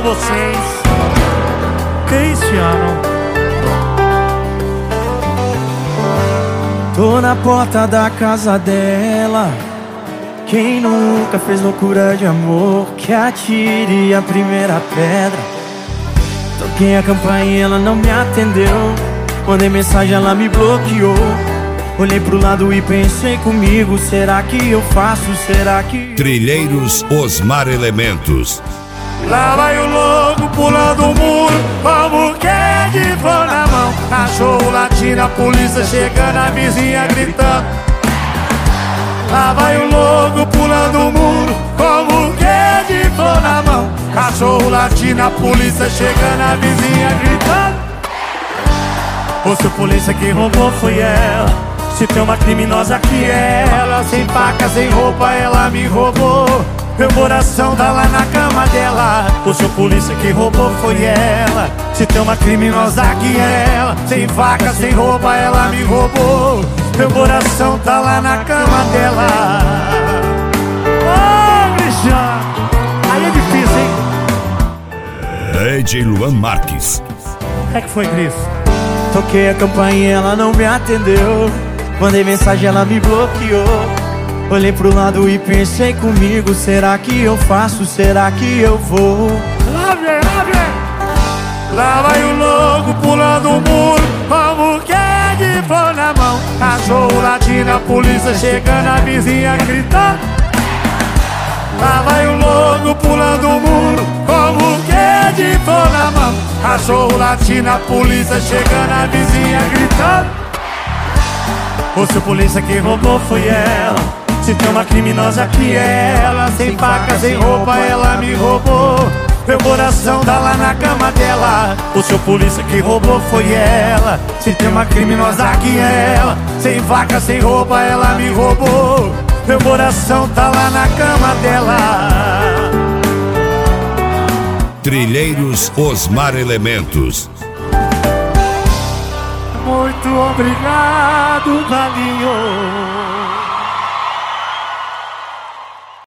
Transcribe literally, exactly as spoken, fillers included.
vocês. Cristiano. Tô na porta da casa dela. Quem nunca fez loucura de amor, que atire a primeira pedra. Toquei a campainha, ela não me atendeu. Mandei mensagem, ela me bloqueou. Olhei pro lado e pensei comigo, será que eu faço, será que... Trilheiros Osmar Elementos. Lá vai o louco pulando o muro, como quer de flor na mão. Cachorro latindo, a polícia chegando, a vizinha gritando. Lá vai o louco pulando o muro, como quer de flor na mão. Cachorro latindo, a polícia chegando, a vizinha gritando. Ou se a polícia que roubou foi ela, se tem uma criminosa que é ela. Sem faca, sem roupa, ela me roubou. Meu coração tá lá na cama dela. O seu polícia que roubou foi ela. Se tem uma criminosa que é ela. Sem faca, sem roupa, ela me roubou. Meu coração tá lá na cama dela. Ô, Cristiano, aí é difícil, hein? D J Luan Marques. O que é que foi, Cris? Toquei a campainha, ela não me atendeu. Mandei mensagem, ela me bloqueou. Olhei pro lado e pensei comigo, será que eu faço, será que eu vou? Lá vem, lá vem. Lá vai o louco pulando o muro, como quer de flor na mão. Cachorro latindo, a polícia chegando, a vizinha gritando. Lá vai o louco pulando o muro, como quer de flor na mão. Cachorro latindo, a polícia chegando, a vizinha gritando. O seu polícia que roubou foi ela. Se tem uma criminosa que é ela. Sem faca, sem roupa, ela me roubou. Meu coração tá lá na cama dela. O seu polícia que roubou foi ela. Se tem uma criminosa que é ela. Sem faca, sem roupa, ela me roubou. Meu coração tá lá na cama dela. Trilheiros Osmar Elementos. Muito obrigado, Galinho.